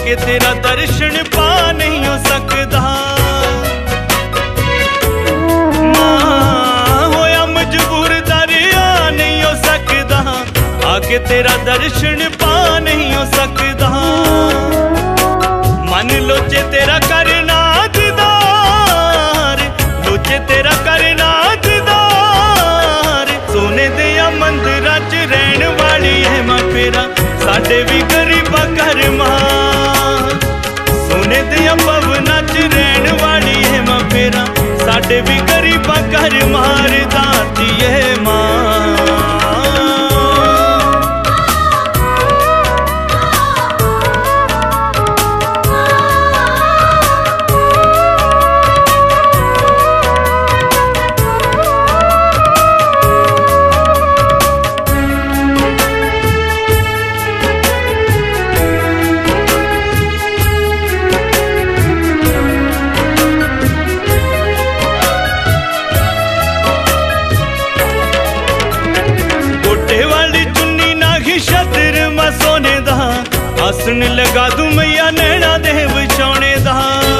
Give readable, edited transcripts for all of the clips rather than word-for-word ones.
आके तेरा दर्शन पा नहीं हो सकदा। मां होया मजबूर दरिया नहीं हो सकदा, आके तेरा दर्शन पा नहीं हो सकदा। मन लोचे तेरा करना दीदार, लोचे तेरा करना दीदार। सोने दिया मंदिरां च रहन वाली है मां फेरा साडे भी गरीबा घर मां। सोने दिया भवनां च रहन वाली है मां फेरा साडे भी गरीबा घर मार दाती है मां। हसन लगा दूं मैया नैना दे बिछौने दा,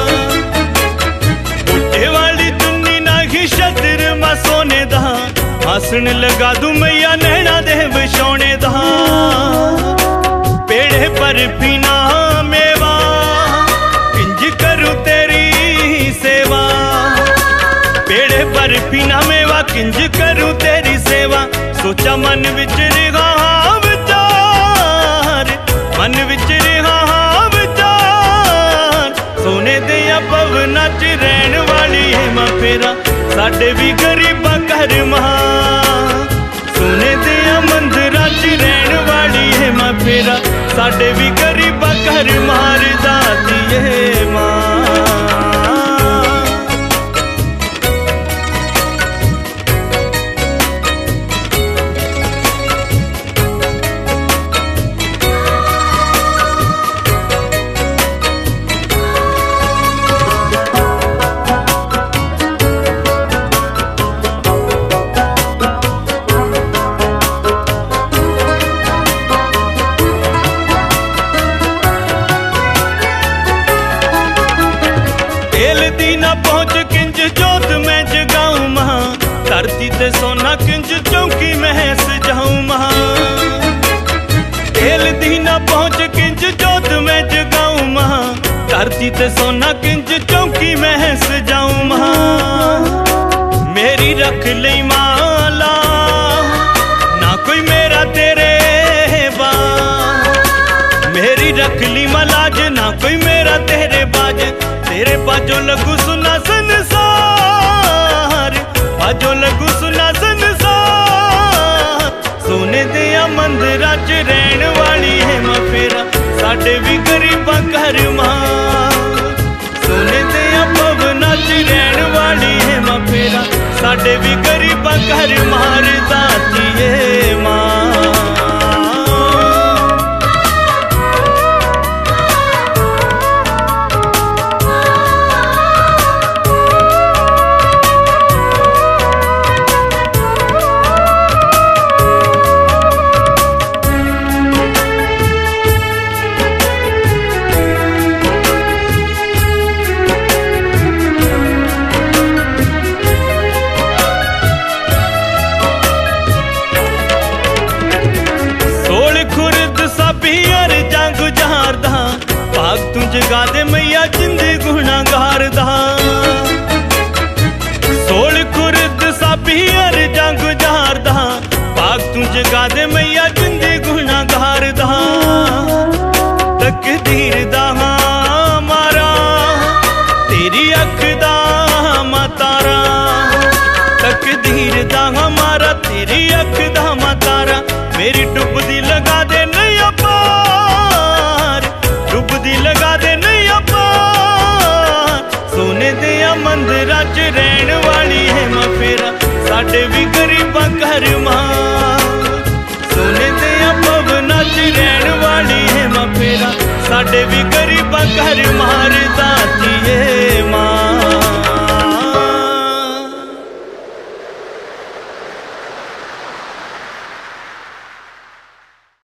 बुढ़े वाली चुन्नी नागी शतर मा सोने दा। हसन लगा दूं मैया नैना दे बिछौने दा। पेड़े पर पीना मेवा किंज करूं तेरी सेवा, पेड़े पर पीना मेवा किंज करूं तेरी सेवा। सोचा मन विच रिहा मन विच रिहा विचार। सोने दिया भवनां च रहन वाली है मां फेरा साडे भी गरीबा घर मां। सोने दिया मंदिरां च रहन वाली है मां फेरा साडे भी गरीबा घर मार दाती है मां। पहुंच किंज जोत मैं जगाऊं मां, धरती ते सोना किंज चौकी मैं सजाऊं मां। खेल दी ना पहुंच किंज जोत मैं जगाऊं मां, धरती ते सोना किंज चौकी मैं सजाऊं मां। मेरी रख लई माला ना कोई मेरा तेरे बा, मेरी रख ली मलाज ना कोई मेरा तेरे बाज। तेरे बाजो लगू सुना संसार, बाजो लगू सुना संसार। सोने दिया मंदिरां च रहन वाली है मां फेरा साडे भी गरीबा घर मां। सोने दिया भवनां च रहन वाली है मां फेरा साडे भी गरीबा घर मार दाती है मां। भाग तू जगा दे मैया जिंदे गुनाहगार दा। सोल खुर्द साबी हर जंग जार दा, भाग तू जगा दे मैया जिंदे गुनाहगार दा। तकदीर दा मारा तेरी अख दा मातारा, तकदीर दा मारा तेरी अख दा मातारा। मेरी डुबदी लगा दे नैया पार, डुबदी लगा दे नैया पार। सोने दिया मंदिरां च रहन वाली है मां फेरा साडे भी गरीबा घर मां। सोने दिया भवनां च रहन वाली है मां फेरा साडे भी गरीबा घर मार दाती है मां।